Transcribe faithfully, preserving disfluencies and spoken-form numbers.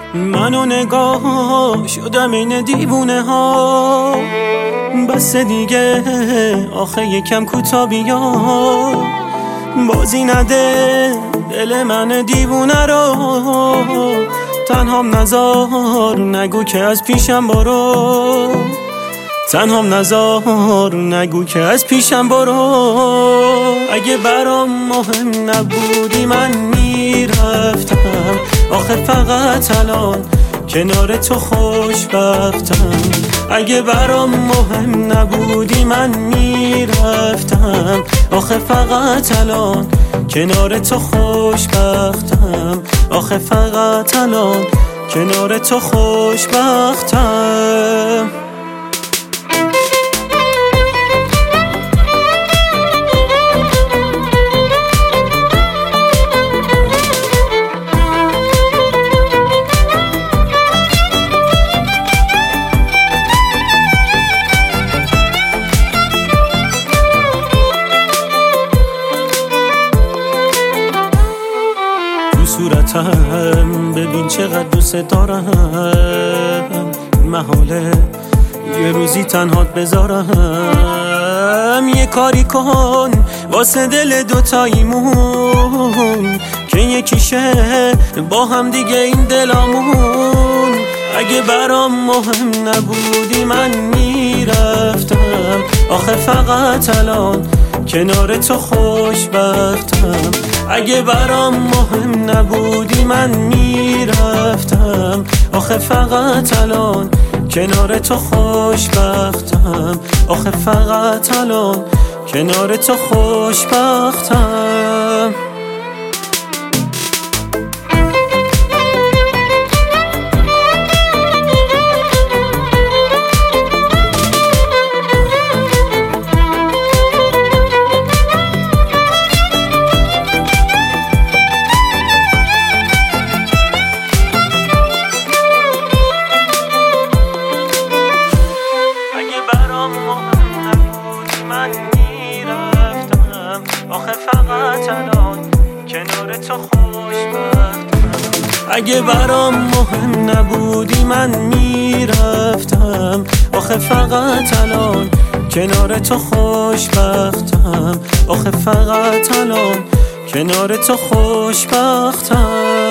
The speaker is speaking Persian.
منو نگاه شدم این دیوونه ها، بس دیگه آخه یکم کوتا بیا، بازی نده دل من دیوونه رو، تنهام نزار نگو که از پیشم برو، تنهام نزار نگو که از پیشم برو. اگه برام مهم نبودی من میرفتم، آخه فقط الان کنار تو خوشبختم. اگه برام مهم نبودی من میرفتم، آخه فقط الان کنار تو خوشبختم، آخه فقط الان کنار تو خوشبختم. صورتم ببین چقدر دوست دارم، محاله یه روزی تنهات بذارم. یه کاری کن واسه دل دوتاییمون که یکیشه با هم دیگه این دلامون. اگه برام مهم نبودی من میرفتم، آخه فقط الان کنار تو خوشبختم. اگه برام مهم نبودی من میرفتم، آخه فقط الان کنار تو خوشبختم، آخه فقط الان کنار تو خوشبختم. من میرفتم، آخه فقط الان کنار تو خوشبختم. اگه برام مهم نبودی من میرفتم، آخه فقط الان کنار تو خوشبختم، آخه فقط الان کنار تو خوشبختم.